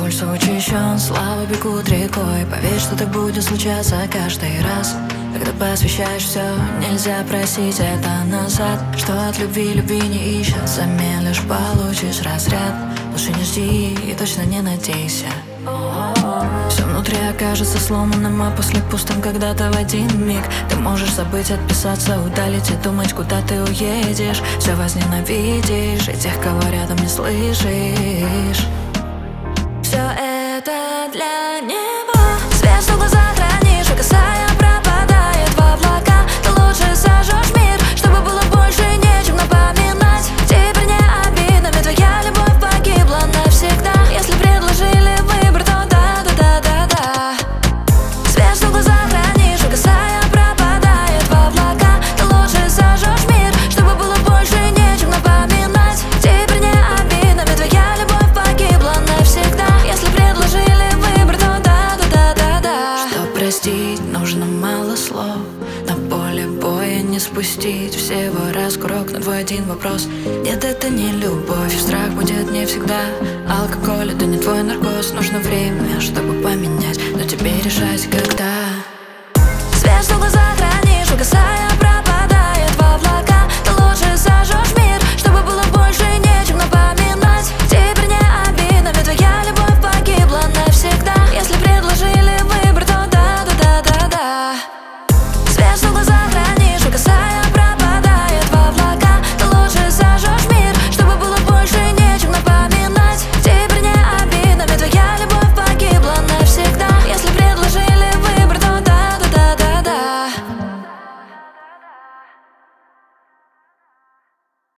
пульс учащен, слава бегут рекой. Поверь, что так будет случаться каждый раз. Когда посвящаешь все, нельзя просить это назад. Что от любви не ищет, взамен лишь получишь разряд. Лучше не жди и точно не надейся. Все внутри окажется сломанным, а после пустым когда-то в один миг. Ты можешь забыть, отписаться, удалить и думать, куда ты уедешь. Все возненавидишь и тех, кого рядом не слышишь. Все это для него. Свет в глазах хранишь, касая пропадает в облака. Ты лучше зажжешь мир, чтобы было больше нечем напоминать. Теперь не обидно, ведь твоя любовь погибла навсегда. Если предложили выбор, то да. Свет в глазах хранишь, касая пропадает в облака. Ты лучше зажжешь мир, чтобы было больше нечем напоминать. Теперь не обидно, ведь твоя любовь погибла навсегда. Если предложили выбор, то да. Что простить, нужно мало слов. На поле боя не спустить всего раз курок на твой один вопрос. Нет, это не любовь, страх будет не всегда. Алкоголь — это не твой наркоз. Нужно время, чтобы поменять, но тебе решать когда.